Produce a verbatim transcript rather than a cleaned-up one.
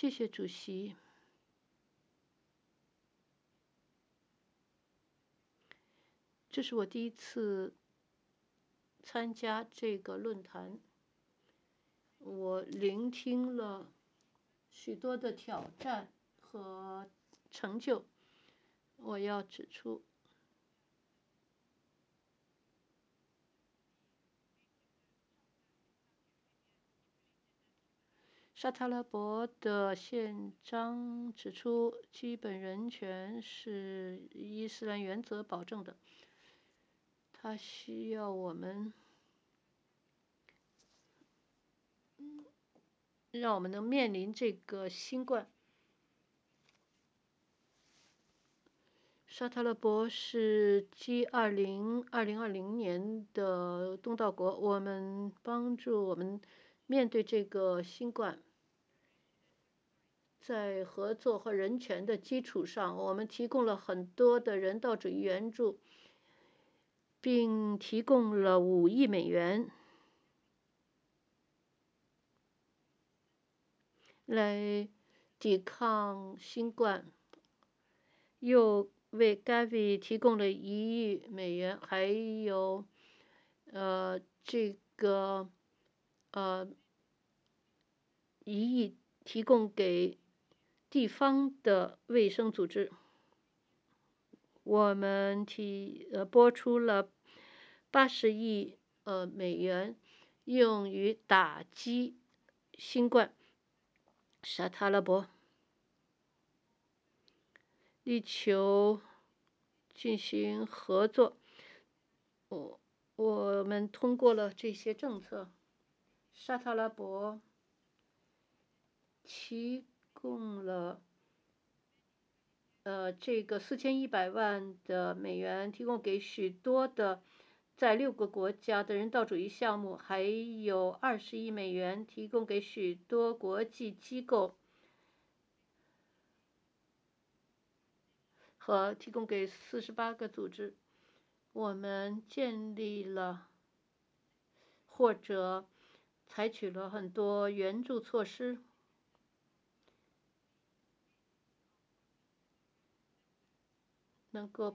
谢谢主席。这是我第一次参加这个论坛，我聆听了许多的挑战和成就。我要指出，沙特阿拉伯的宪章指出，基本人权是伊斯兰原则保证的。它需要我们，让我们能面临这个新冠。沙特阿拉伯是 G 二零二零二零年的东道国，我们帮助我们面对这个新冠。在合作和人权的基础上，我们提供了很多的人道主义援助，并提供了五亿美元来抵抗新冠，又为 Gavi 提供了一亿美元，还有呃这个呃一亿提供给地方的卫生组织。我们提呃拨出了八十亿呃美元，用于打击新冠。沙特阿拉伯力求进行合作，我我们通过了这些政策。沙特阿拉伯提供了呃这个四千一百万的美元，提供给许多的在六个国家的人道主义项目，还有二十亿美元提供给许多国际机构和提供给四十八个组织。我们建立了或者采取了很多援助措施，能够